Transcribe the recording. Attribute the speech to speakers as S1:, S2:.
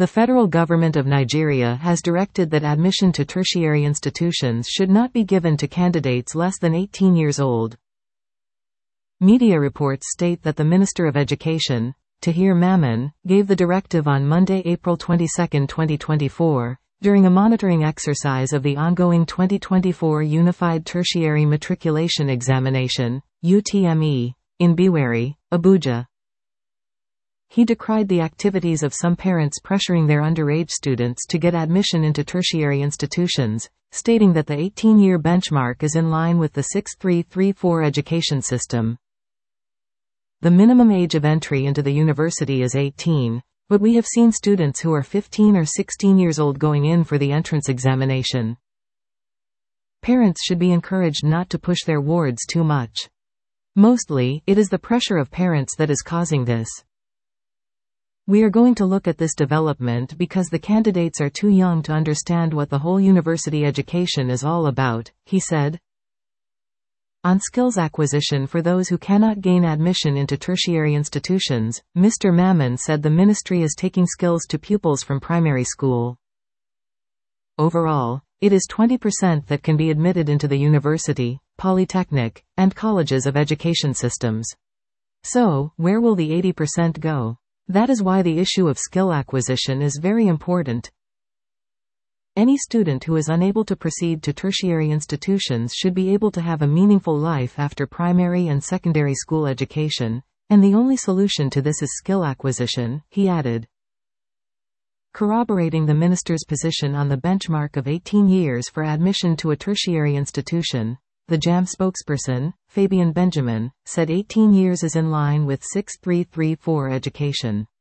S1: The federal government of Nigeria has directed that admission to tertiary institutions should not be given to candidates less than 18 years old. Media reports state that the Minister of Education, Tahir Mamman, gave the directive on Monday, April 22, 2024, during a monitoring exercise of the ongoing 2024 Unified Tertiary Matriculation Examination, UTME, in Biwari, Abuja. He decried the activities of some parents pressuring their underage students to get admission into tertiary institutions, stating that the 18-year benchmark is in line with the 6334 education system. The minimum age of entry into the university is 18, but we have seen students who are 15 or 16 years old going in for the entrance examination. Parents should be encouraged not to push their wards too much. Mostly, it is the pressure of parents that is causing this. We are going to look at this development because the candidates are too young to understand what the whole university education is all about, he said. On skills acquisition for those who cannot gain admission into tertiary institutions, Mr. Mamman said the ministry is taking skills to pupils from primary school. Overall, it is 20% that can be admitted into the university, polytechnic, and colleges of education systems. So, where will the 80% go? That is why the issue of skill acquisition is very important. Any student who is unable to proceed to tertiary institutions should be able to have a meaningful life after primary and secondary school education, and the only solution to this is skill acquisition, he added. Corroborating the minister's position on the benchmark of 18 years for admission to a tertiary institution, the JAM spokesperson, Fabian Benjamin, said 18 years is in line with 6334 education.